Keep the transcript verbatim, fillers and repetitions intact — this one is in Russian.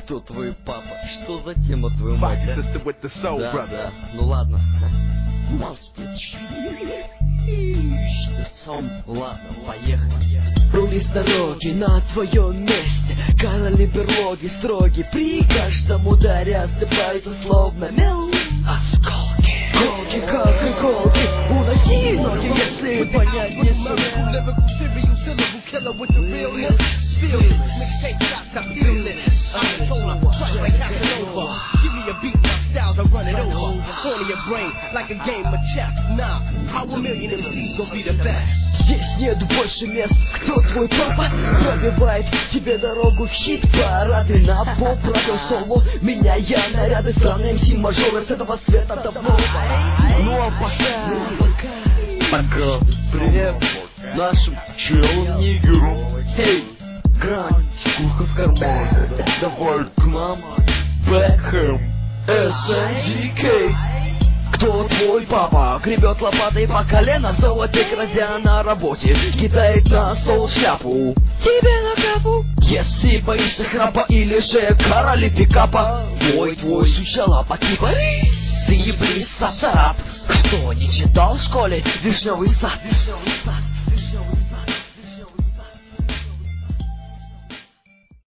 Кто твой папа? Что за тема, твою мать? А? Да, да, ну ладно. Ладно, поехали. Рули с дороги на твоем месте. Короли берлоги строгий. При каждом ударе осыпаются словно мел. Осколки, колки, как иголки. Уноси ноги, если понять не Здесь нет больше мест. Кто твой папа? Пробивает тебе дорогу в хит-парады. На поп, радио соло. Меняя наряды. Странные эм си мажоры с этого света давно. Ну а пока Пока. Привет нашим челым нигерам. Эй, грань, курка в кармане. Давай к нам, Бекхэм, эс эн ди кей. Кто твой папа? Гребет лопатой по колено в золоте, грозя на работе. Кидает на стол шляпу тебе на капу. Если боишься храпа или же короли пикапа, твой твой сучала по типа ты близко царап. Что, не читал в школе Вишневый сад?